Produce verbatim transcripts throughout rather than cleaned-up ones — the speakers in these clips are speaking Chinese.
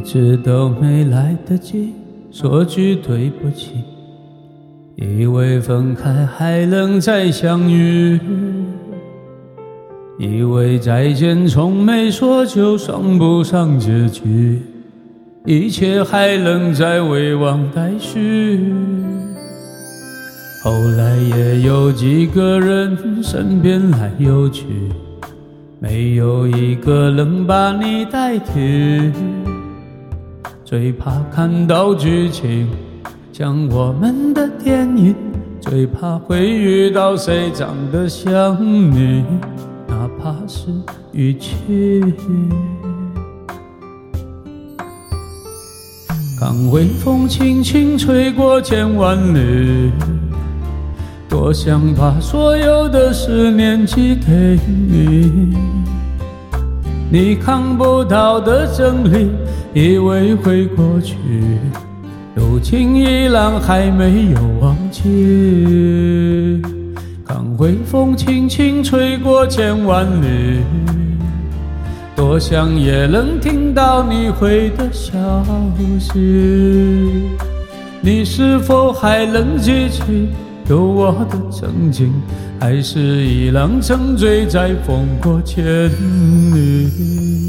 直都没来得及说句对不起，以为分开还能再相遇，以为再见从没说就算不上结局，一切还能再未忘待续。后来也有几个人身边来又去，没有一个能把你代替。最怕看到剧情像我们的电影，最怕会遇到谁长得像你，哪怕是雨季。看微风轻轻吹过千万里，多想把所有的思念寄给你，你看不到的真理以为会过去，如今依然还没有忘记。看微风轻轻吹过千万里，多想也能听到你回的消息。你是否还能记起有我的曾经，还是已然沉醉在风过千里。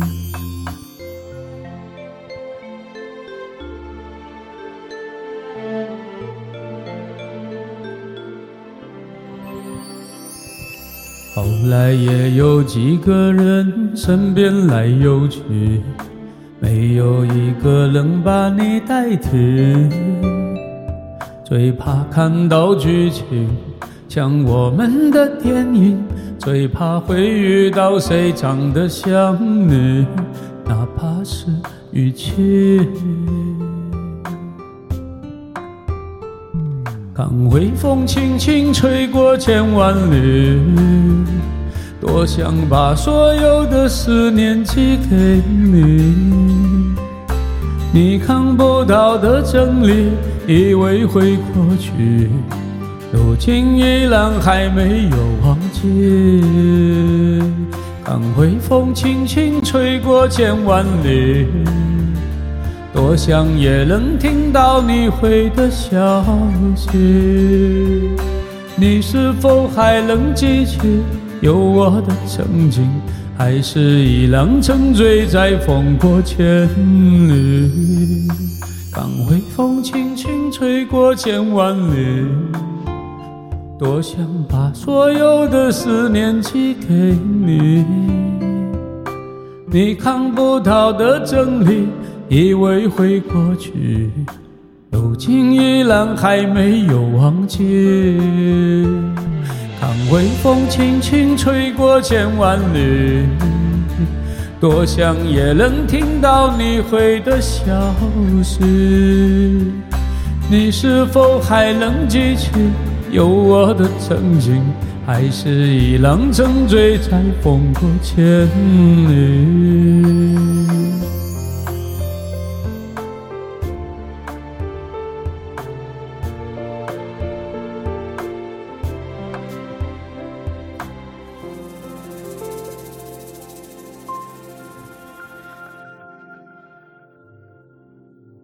后来也有几个人身边来又去，没有一个能把你代替。最怕看到剧情像我们的电影，最怕会遇到谁长得像你，哪怕是雨季。看微风轻轻吹过千万里，多想把所有的思念寄给你，你看不到的真理以为会过去，如今依然还没有忘记。看微风轻轻吹过千万里，多想也能听到你回的消息。你是否还能记起有我的曾经，还是已然沉醉在风过千里。看微风轻轻吹过千万里，多想把所有的思念寄给你，你看不到的真理以为会过去，如今依然还没有忘记。看微风轻轻吹过千万里，多想也能听到你回的消息。你是否还能记起有我的曾经，还是已然沉醉在风过千里。